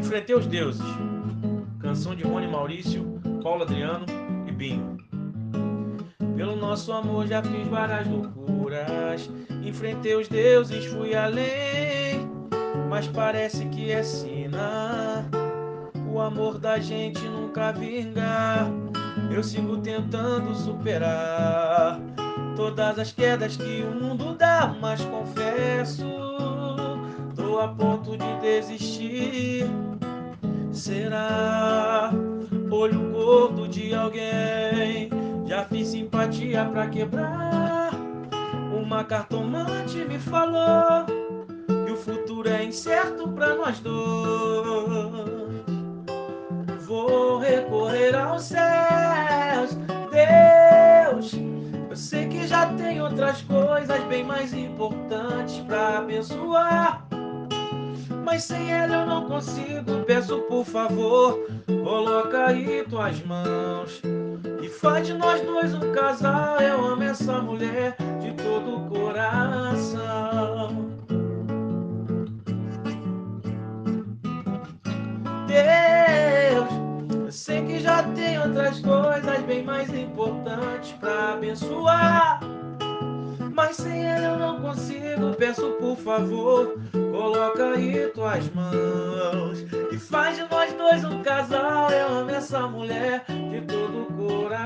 Enfrentei os deuses. Canção de Rony Maurício, Paulo Adriano e Binho. Pelo nosso amor já fiz várias loucuras. Enfrentei os deuses, fui além. Mas parece que é sina. O amor da gente nunca vinga. Eu sigo tentando superar todas as quedas que o mundo dá, mas confesso, tô a ponto de desistir. Será olho gordo de alguém? Já fiz simpatia pra quebrar. Uma cartomante me falou que o futuro é incerto pra nós dois. Vou recorrer aos céus, Deus. Eu sei que já tem outras coisas bem mais importantes pra abençoar, mas sem ela eu não consigo. Peço por favor, coloca aí tuas mãos e faz de nós dois um casal. Eu amo essa mulher de todo o coração. Deus, eu sei que já tem outras coisas bem mais importantes pra abençoar, mas sem ela eu não consigo. Peço por favor, coloca aí tuas mãos e faz de nós dois um casal. Eu amo essa mulher de todo o coração.